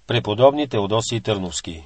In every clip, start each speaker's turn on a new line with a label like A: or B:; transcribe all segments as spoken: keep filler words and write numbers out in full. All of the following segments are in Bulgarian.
A: Преподобни Теодосий Търновски.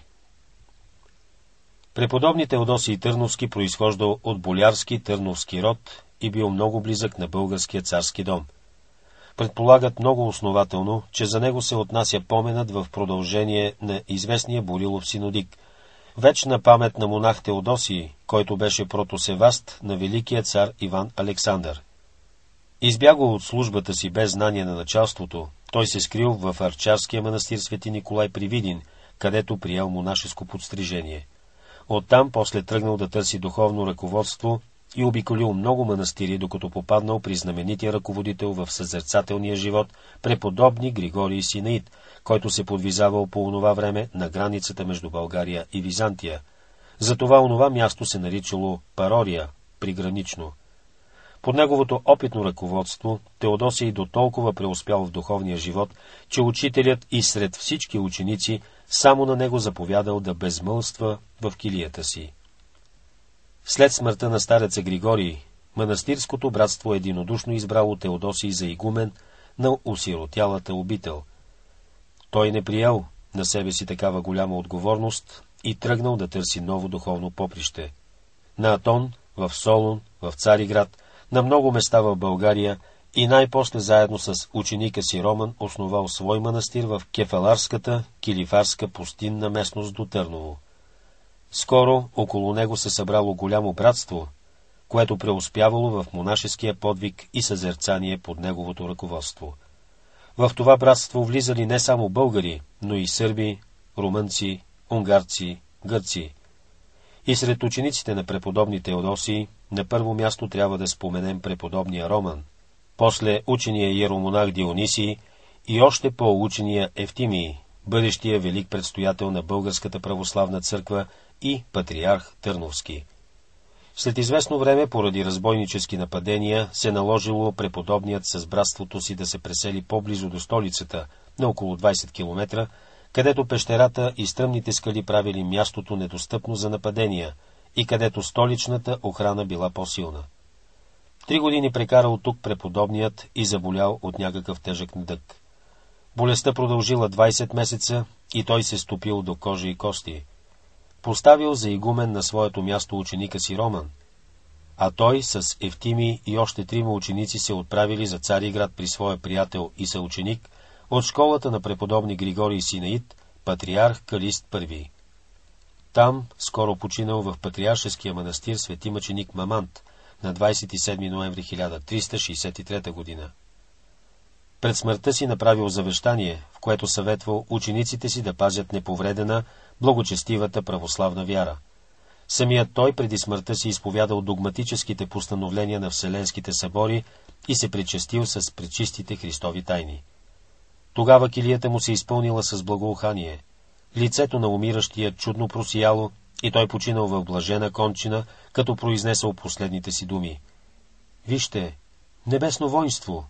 A: Преподобни Теодосий Търновски произхождал от болярски търновски род и бил много близък на българския царски дом. Предполагат много основателно, че за него се отнася поменът в продължение на известния Борилов синодик, вечна памет на монах Теодосий, който беше протосеваст на великия цар Иван Александър. Избягал от службата си без знание на началството, той се скрил в арчарския манастир Свети Николай при Видин, където приел монашеско подстрижение. Оттам после тръгнал да търси духовно ръководство и обиколил много манастири, докато попаднал при знаменития ръководител в съзерцателния живот, преподобни Григорий Синаид, който се подвизавал по онова време на границата между България и Византия. Затова онова място се наричало Парория, пригранично. Под неговото опитно ръководство Теодосий до толкова преуспял в духовния живот, че учителят и сред всички ученици само на него заповядал да безмълвства в килията си. След смъртта на стареца Григорий, манастирското братство единодушно избрало Теодосий за игумен на осиротялата обител. Той не приел на себе си такава голяма отговорност и тръгнал да търси ново духовно поприще. На Атон, в Солун, в Цариград, на много места в България и най-после заедно с ученика си Роман основал свой манастир в кефаларската, килифарска пустинна местност до Търново. Скоро около него се събрало голямо братство, което преуспявало в монашеския подвиг и съзерцание под неговото ръководство. В това братство влизали не само българи, но и сърби, румънци, унгарци, гърци. И сред учениците на преподобни Теодосий на първо място трябва да споменем преподобния Роман, после учения иеромонах Дионисий и още по-учения Евтимий, бъдещия велик предстоятел на Българската православна църква и патриарх Търновски. След известно време, поради разбойнически нападения, се наложило преподобният с братството си да се пресели по-близо до столицата, на около двайсет километра, където пещерата и стръмните скали правили мястото недостъпно за нападения и където столичната охрана била по-силна. Три години прекарал тук преподобният и заболял от някакъв тежък недъг. Болестта продължила двайсет месеца и той се стопил до кожа и кости. Поставил за игумен на своето място ученика си Роман, а той с Евтимий и още трима ученици се отправили за Цариград при своя приятел и съученик от школата на преподобни Григорий Синаид, патриарх Калист Първи. Там скоро починал в патриаршеския манастир свети мъченик Мамант на двайсет и седми ноември хиляда триста шейсет и трета година. Пред смъртта си направил завещание, в което съветвал учениците си да пазят неповредена благочестивата православна вяра. Самият той преди смъртта си изповядал догматическите постановления на Вселенските събори и се причастил с пречистите Христови тайни. Тогава килията му се изпълнила с благоухание. Лицето на умиращия чудно просияло и той починал в блажена кончина, като произнесъл последните си думи. Вижте, небесно воинство!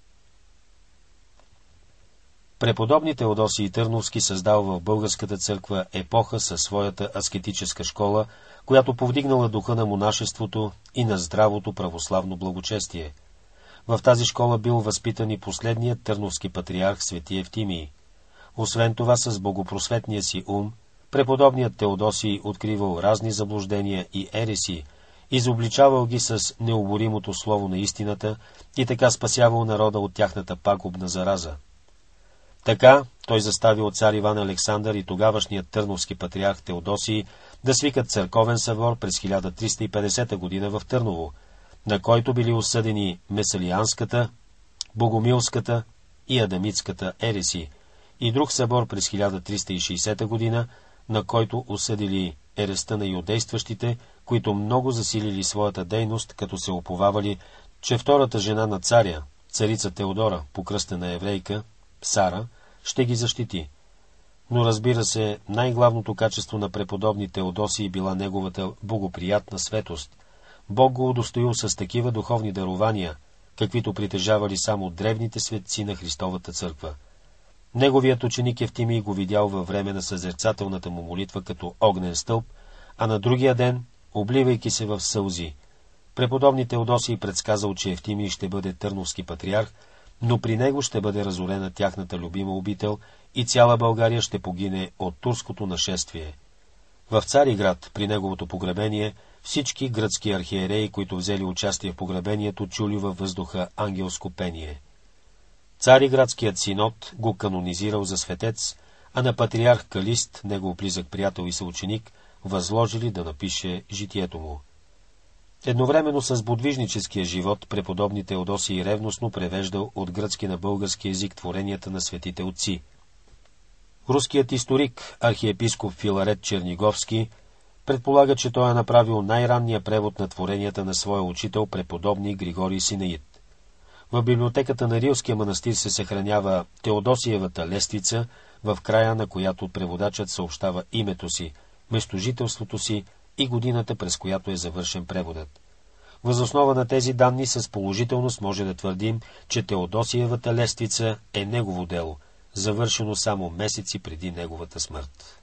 A: Преподобни Теодосий Търновски създал в българската църква епоха със своята аскетическа школа, която повдигнала духа на монашеството и на здравото православно благочестие. В тази школа бил възпитан и последният търновски патриарх свети Евтимий. Освен това, с богопросветния си ум, преподобният Теодосий откривал разни заблуждения и ереси, изобличавал ги с необоримото слово на истината и така спасявал народа от тяхната пагубна зараза. Така той заставил цар Иван Александър и тогавашният търновски патриарх Теодосий да свикат църковен събор през хиляда триста и петдесета година в Търново, на който били осъдени Месалианската, Богомилската и Адамитската ереси, и друг събор през хиляда триста и шейсета година, на който осъдили ереста на юдействащите, които много засилили своята дейност, като се уповавали, че втората жена на царя, царица Теодора, покръстена еврейка, Сара, ще ги защити. Но разбира се, най-главното качество на преподобни Теодосий била неговата богоприятна светост. Бог го удостоил с такива духовни дарования, каквито притежавали само древните светци на Христовата църква. Неговият ученик Евтимий го видял във време на съзерцателната му молитва като огнен стълб, а на другия ден, обливайки се в сълзи. Преподобни Теодосий предсказал, че Евтимий ще бъде търновски патриарх, но при него ще бъде разорена тяхната любима обител и цяла България ще погине от турското нашествие. В Цариград, при неговото погребение, всички гръцки архиереи, които взели участие в погребението, чули във въздуха ангелско пение. Цариградският синод го канонизирал за светец, а на патриарх Калист, негов близък приятел и съученик, възложили да напише житието му. Едновременно с подвижническия живот, преподобни Теодосий ревностно превеждал от гръцки на български език творенията на светите отци. Руският историк, архиепископ Филарет Черниговски, предполага, че той е направил най-ранния превод на творенията на своя учител, преподобни Григорий Синеид. В библиотеката на Рилския манастир се съхранява Теодосиевата лествица, в края на която преводачът съобщава името си, местожителството си и годината, през която е завършен преводът. Въз основа на тези данни с положителност може да твърдим, че Теодосиевата лествица е негово дело, завършено само месеци преди неговата смърт.